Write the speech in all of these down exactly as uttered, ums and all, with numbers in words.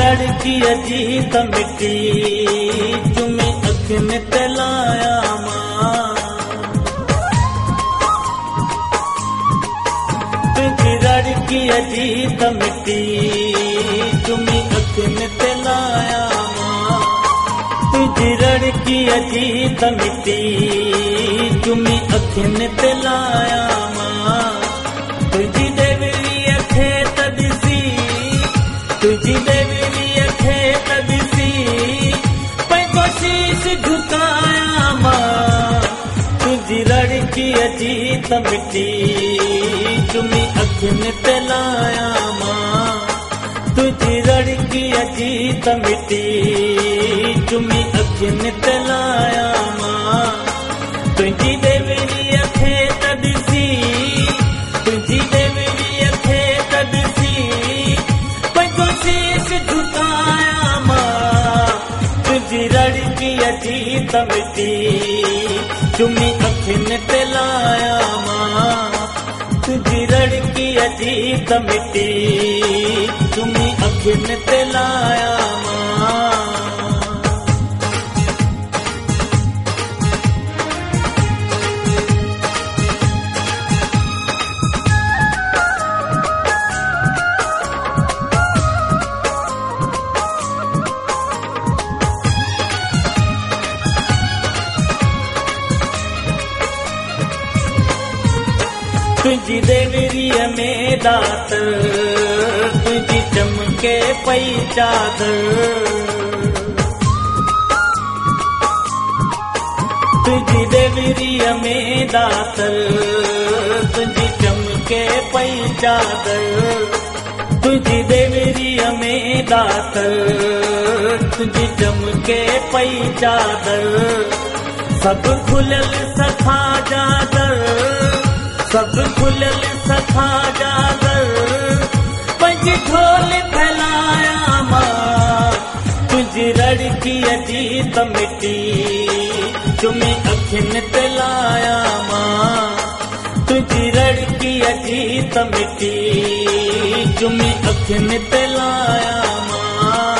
लड़की अजी त मिटी चुमी अखिन ते लाया मां तुझी लड़की अजी त मिटी चुमी अखिन ते लाया मां तुझी लड़की अजी त मिटी चुमी अखिन ते लाया मां तुझी देवरी अखे त ॾिसी तुझी देवरी अखे त ॾिसी पंहिंजो शीश झुकाया मां तुझी लड़की अजी त मिटी चुमी अखिन ते लाया मां तुझी लड़की अजी त मिटी चुमी अखिन ते लाया मां तुझी देवरी अखे त ॾिसी तुझी देवरी अखे त ॾिसी पंहिंजो शीश झुकाया मां तुझी लड़की अजी त मिटी चुमी अखिन ते लाया मां तुझी लड़की अजी त मिटी चुमी अखिन ते लाया मां तुझी देवरीअ में दात तुझी चमके पई चादर तुझी देवरीअ में दात तुझी चमके पई चादर तुझी देवरीअ में दात तुझी चमके पई चादर सब खुलियल सखा जादर सब खुलियल सखा जादर पंहिंजी ढोल फैलाया मां तुझी लड़की अजी त मिटी चुमी अखिन ते लाया मां तुझी लड़की अजी त मिटी चुमी अखिन ते लाया मां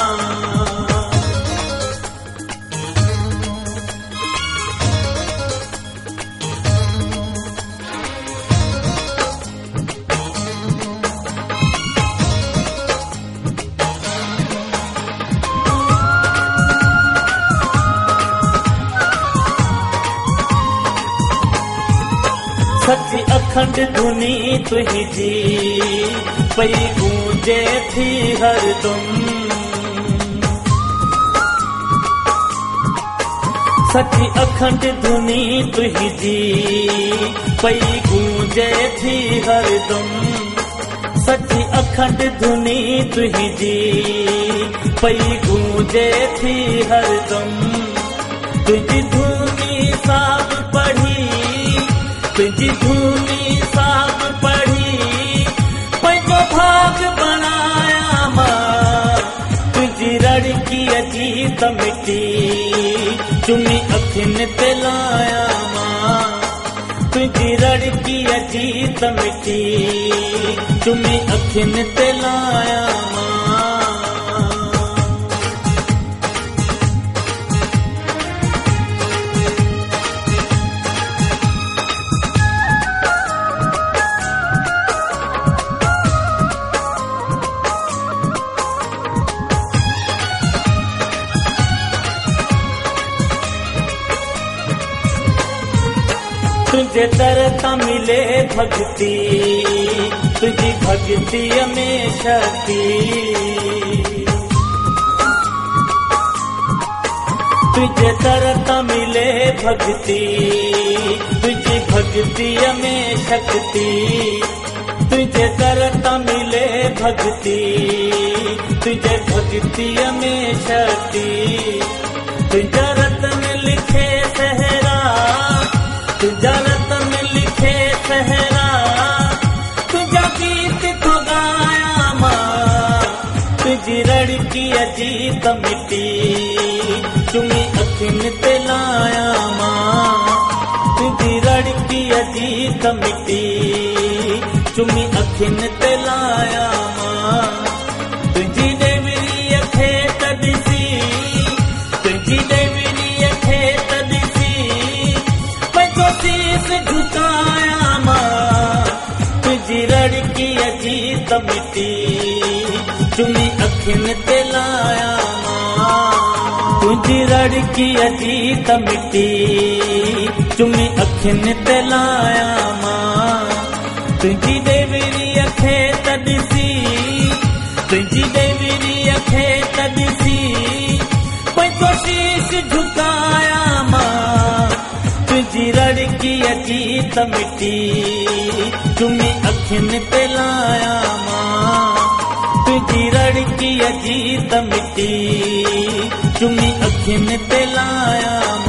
सची अखंड धुनी तुझी पई गूंजे थी हरदम सची अखंड धुनी तुझी पई गूंजे थी हरदम सची अखंड धुनी तुझी पई गूंजे थी हरदम तुझी धुनी साब पढ़ी तुझी धुनी साब पढ़ी पंहिंजो भाग बनाया मां तुझी लड़की अजी त मिटी चुमी अखिन ते लाया मां तुझी लड़की अजी त मिटी चुमी अखिन ते लाया मां तुझे दर ता मिले भक्ति तुझी भक्ति में शक्ति तुझे दर ता मिले भक्ति तुझी भक्ति में शक्ति तुझे दर ता मिले भक्ति तुझे भक्ति में शक्ति तुझा रतन लिखे सहरा तुझा रतन लिखे सहरा तुझा गीत को गाया मां तुझी लड़की अजी त मिटी चुमी अखिन ते लाया मां तुझी लड़की अजी त मिटी चुमी अखिन ते लाया मां तुझी देवरी अखे त मिटी चुमी अखियुनि ते लाया मां तुंहिंजी रड़की जी त मिटी चुमी अखियुनि ते लाया मां तुंहिंजी देवरी खे त ॾिसी तुंहिंजी देवरी खे त ॾिसी पंहिंजो शीश झुकाया मां तुंहिंजी रड़की जी त मिटी चुमी अखियुनि ते लाया मां तुंहिंजी रड़की जी त मिटी चुमी अखियुनि ते लाया मां।